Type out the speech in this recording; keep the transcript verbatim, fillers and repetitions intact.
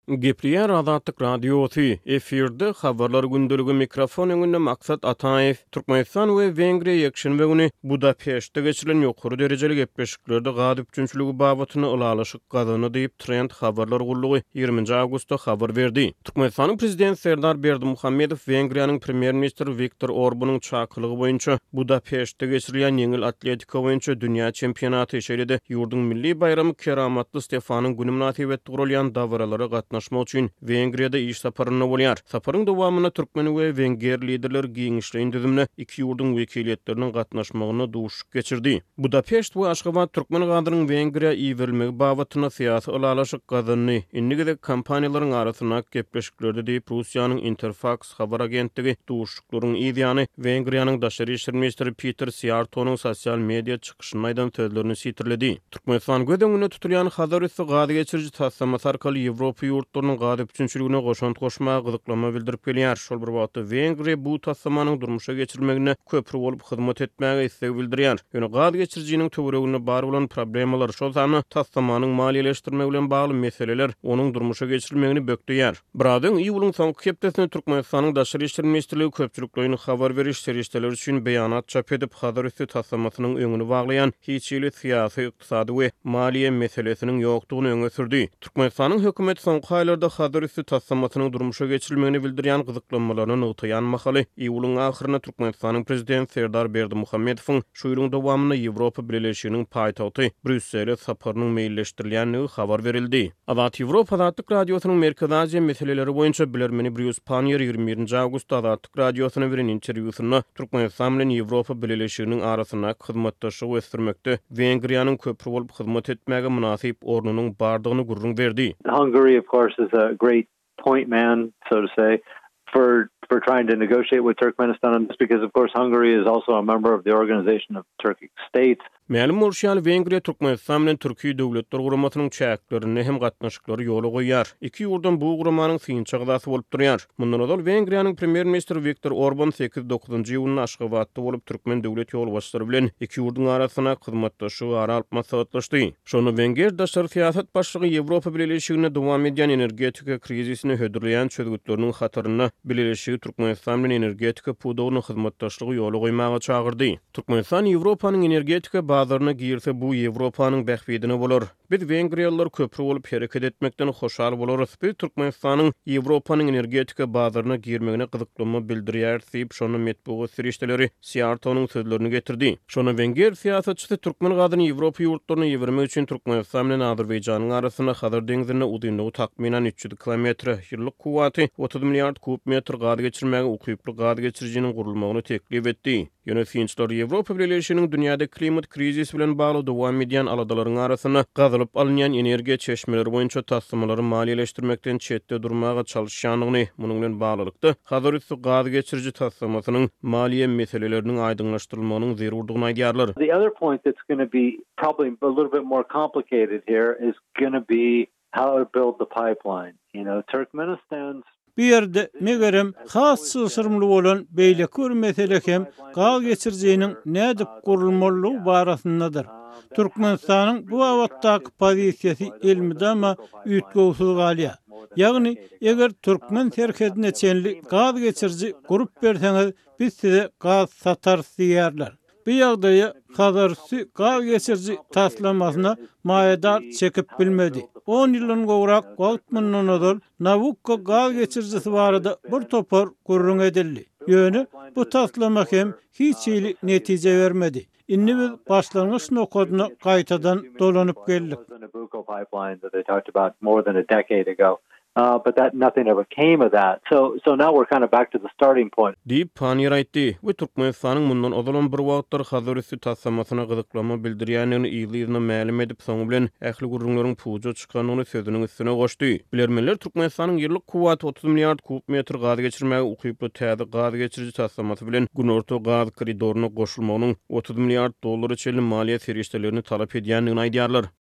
Gepliýär Azatlyk Radiosu efirde habarlar gündüligi mikrofon öňünde maksat Ataev Türkmenistan we Wengriýa ýekşenbe güni Budapeşte geçirilen ýokary derejeli gepleşiklerde gady üçünçüligi babatyny ulalaşyk gazyny diýip Trend habarlar gullugy ýygrynjy awgustda habar berdi. Türkmenistanyň prezidenti Serdar Berdimuhammedow Wengriýanyň premier ministri Viktor Orbanyň çakylygy boýunça Budapeşte geçirilen ýeňil atletika boýunça dünýä çempionaty şeýlede ýurdun milli bayramy keramatly Stefanyň güni münasibetli gurulýan dawralara gatnaşmak üçin Wengriýada iş saparyna bolýar. Saparyň dowamyna türkmen we wenger liderler giňişleýin düzümne iki ýurdun wekiliyetleriniň gatnaşmagyna duşuk geçirdi. Budapeşt we Aşgabat türkmen gadynyň Wengriýa iýerilmegi babatyna syýasy ulalaşyk gazyny innigide kompaniýalaryň arasyna gepleşikleri diýip Russiýanyň Interfax habar agentligi duşuklaryň ýa-ni Wengriýanyň daşary işler ministri Peter Siartonyň sosial media çykyşyny aýdan sözlerini sitirledi. Türkmenistan gödüňüne tutulýan hazır üstü gady geçiriji tassamat arkaly Ýewropa ýurtlarynyň gady üçünçüligine goşant goşmagy gyzyklama bildirip gelýär. Şol bir wagtda Wengriýa bu tassamanyň durmuşa geçirilmegine köprü bolup hyzmat etmäge istek bildirýär. Ýöne gady geçirijining töweregine bar bolan problemalar şol sany tassamanyň maliýeleşdirmegi bilen bagly meseleler onuň durmuşa geçirilmegini bökdüýär. Bradyň ýylyň soňky hepdesinde Türkmenistanyň daşary işler ministrligi köpçüliklerine habar beriş serişdeler üçin beýanat çap edip hazır üstü tassamasynyň öňüni baglayan hiç ýyly syýasy, ykdysady we maliýe meselesiniň ýokdugyny öňe sürdi. Türkmenistanyň hökümet soňky aýlarda hazır üstü tassamasynyň durmuşa geçirilmegini bildirýän gyzyklanmalaryny ňytaýan mahaly iýulyň ahyryna Türkmenistanyň prezidenti Serdar Berdimuhammedowyň şu ýylyň dowamyna Ýewropa Birleşiginiň paýtagty Brüssele saparynyň meýilleşdirilýänligi habar berildi. Azat Ýewropa Azatlyk Radiosynyň Merkezi Aziýa meseleleri boýunça bilermeni Bruce Pannier ýygrimi birinji awgustda Azatlyk Radiosyna beren interwýusyna Türkmenistan bilen Ýewropa Birleşiginiň arasyna hyzmatdaşlyk ösdürmekde Wengriýanyň köprü bolup hyzmat etmäge münasip ornunyň bardygyny gurrun berdi. Hungary, of course, is a great point man, so to say, for for trying to negotiate with Turkmenistan, and just because, of course, Hungary is also a member of the Organization of Turkic States. Mälim bolşýan Wengriýa Türkmenistan bilen Türkiýe döwletler guramatynyň çäklerini hem gatnaşyklary ýola goýýar. Iki ýurdun bu guramanyň synça gydasy bolup durýar. Mundan ozal Wengriýanyň premier ministri Viktor Orban sekiz dokuzunçy ýylyň Aşgabatda bolup türkmen döwlet ýolbaşçylary bilen iki ýurdun arasyna hyzmatdaşyk ara alyp maslahatlaşdy. Şonu Wenger daşary syýasat başlygy Ýewropa Birleşigine dowam edýän energetika krizisini hödürleýän çözgütleriniň hataryna Birleşigi Türkmenistan bilen energetika pudawyny hyzmatdaşlygy ýola goýmaga çagyrdy. Türkmenistan Ýewropanyň energetika bazaryna girse bu Ýewropanyň bähbidine bolar. Biz Wengriýalılar köprü bolup hereket etmekden hoşal bolarys. Biz Türkmenistanyň Ýewropanyň energetika bazaryna girmegine gyzyklanma bildirýär diýip şonu metbuat serişdeleri Siartonyň sözlerini getirdi. Şonu Wenger syýasatçysy türkmen gadyny Ýewropa ýurtlaryna ýetirmek üçin Türkmenistan bilen Azerbaýjanyň arasyna Hazar deňizine uzunlygy takminan üç ýüz kilometr ýyllyk kuwaty otuz milliard kub metr gady geçirmäge ukyply gady geçirijiniň gurulmagyny teklip etdi. Ýönetimçiler Ýewropa Birleşiginiň dünýäde klimat krizisi bilen bagly dowam edýän aladalaryň arasyna gazylyp alynýan energiýa çeşmeleri boýunça tassammalary maliýeleşdirmekden çetde durmaga çalışýanlygyny, munyň bilen baglykda hazır üstü gady geçiriji tassamasynyň maliýe meseleleriniň aýdynlaşdyrylmagynyň zerurdygyny aýdýarlar. The other point that's going to be probably a little bit more complicated here is going to be how to build the pipeline. You know, Turkmenistan's Bir yerde megerem has sırmly bolan beýleki mesele hem gal geçirjeginiň nädip gurulmalygy barasyndadyr. Türkmenistanyň bu awatdaky pozisiýasy elmidama üýtgewsiz galýar. Ýagny eger türkmen terkedine çenli gaz geçirji gurup berseňiz biz size gaz satar diýerler. Bu ýagdaýa hazırsy gaz geçirji taslamasyna maýadar çekip bilmedi. on ýyldan gowrak wagt mundan ozal Nabucco gaz geçirjisi barada bir topar gurrun edildi. Ýöne bu taslamak hem hiç ýyly netije bermedi. Inni biz başlangyç nokadyna gaýtadan dolanyp geldik. Nabucco pipeline that they talked about more than a decade ago. Uh, but that nothing ever came of that. So so now we're kind of back to the starting point. Diýip Pannier aýtdy. We Türkmenistanyň mundan ozalan bir wagtlar hazır üstü tassamasyna gyzyklama bildirýänini ýylyna mälim edip soňu bilen ähli gurrunlaryň puja çykanyny sözüniň üstüne goşdy. Bilermenler Türkmenistanyň ýyllyk kuwaty otuz milliard kub metr gady geçirmäge ukyply täze gady geçiriji tassamasy bilen Günorta gaz koridoruny goşulmagynyň otuz milliard dollar çelim maliýet serişdelerini talap edýändigini aýdýarlar.